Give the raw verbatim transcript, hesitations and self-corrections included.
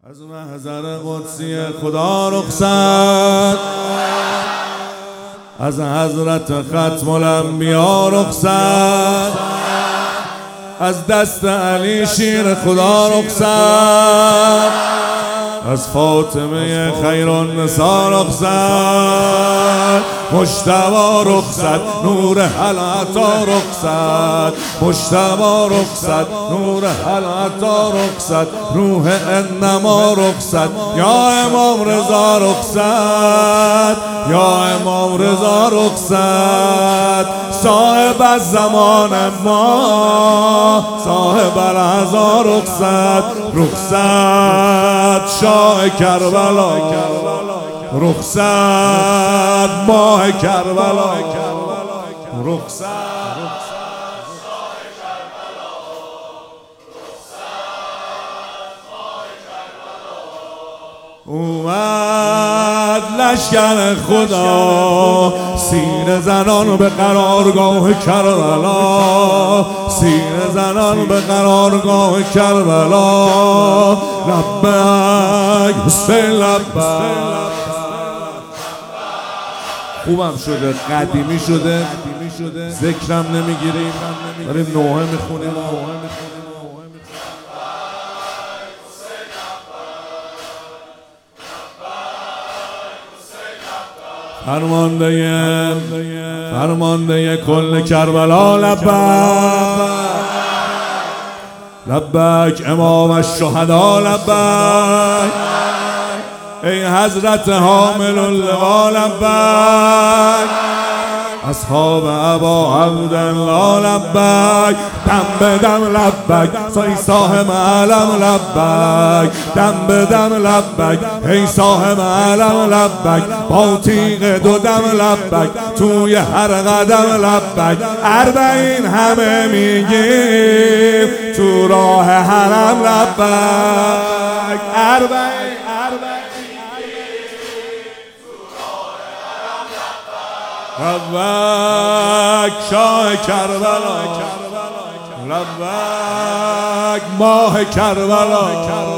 از محضر قدسی خدا رخصت، از حضرت ختم الانبیا رخصت، از دست علی شیر خدا رخصت، از فاطمه خیر النساء رخصت، مجتبی رخصت نور العطا رخصت، مجتبی رخصت نور العطا رخصت، روح انما رخصت، یا امام رضا رخصت، یا امام رضا رخصت، صاحب الزمان ما، صاحب العزا رخصت، رخصت شاه کربلا، رخصت ماه کربلا، رخصت اومد لشکر خدا، سینه زنان به قرارگاه کربلا، سینه زنان به قرارگاه کربلا، لبیک حسین لبیک. خوبم شده، قدیمی شده، ذکرم نمیگیریم، داریم نوحه میخونیم. فرمانده فرمانده کل کربلا لبیک، لبیک امام الشهدا لبیک، ای حضرت حامل اللوا لبیک، اصحاب ابا عبدالله لبیک، دم به دم لبیک، ای صاحب علم لبیک، دم به دم لبیک، ای صاحب علم لبیک، با تیغ دو دم لبیک، توی هر قدم لبیک، اربعین همه میگیم تو راه حرم لبیک، اربعین لبیک شاه کربلا، لبیک ماه کربلا.